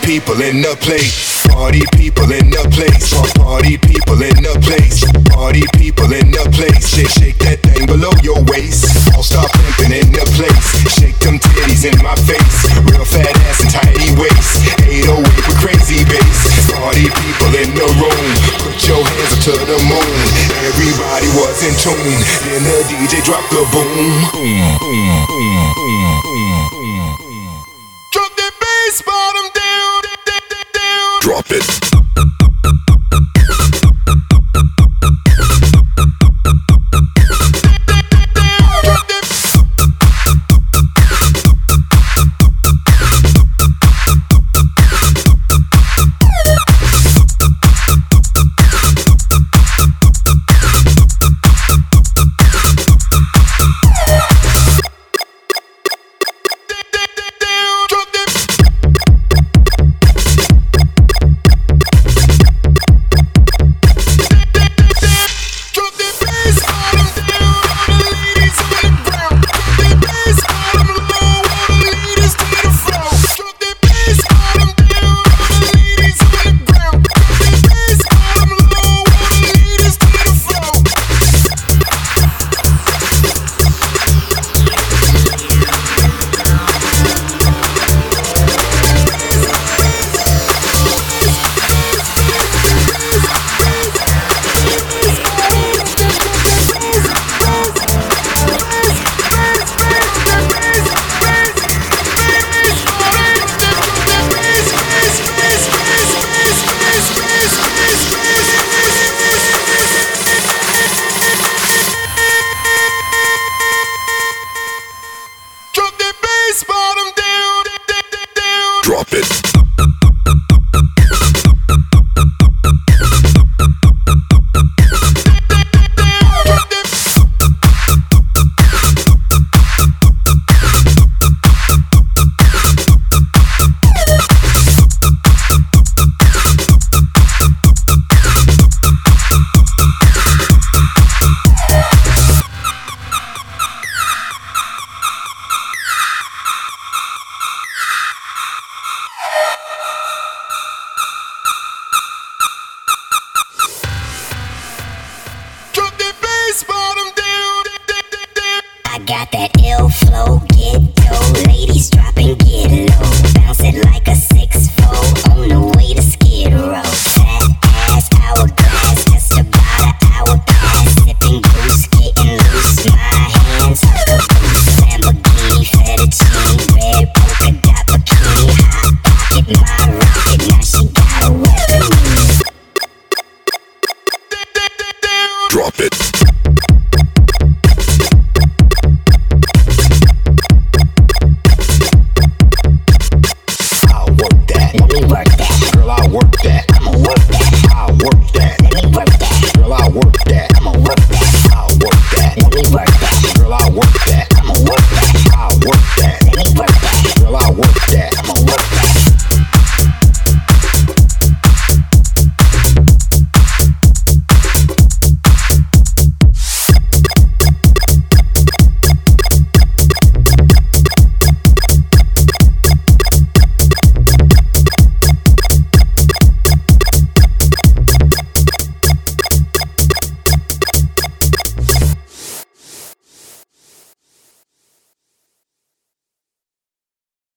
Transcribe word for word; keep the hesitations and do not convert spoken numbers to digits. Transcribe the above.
people in the place. Party people in the place. Party people in the place. Party people in the place. Shake, shake that thing below your waist. All star pimping in the place. Shake them titties in my face. Real fat ass and tiny waist. eight oh eight with crazy bass. Party people in the room. Put your hands up to the moon. Everybody was in tune. Then the D J dropped the boom. Boom, boom, boom, boom, boom, boom. Drop that bass bottom down, down, down. Drop it. Drop it.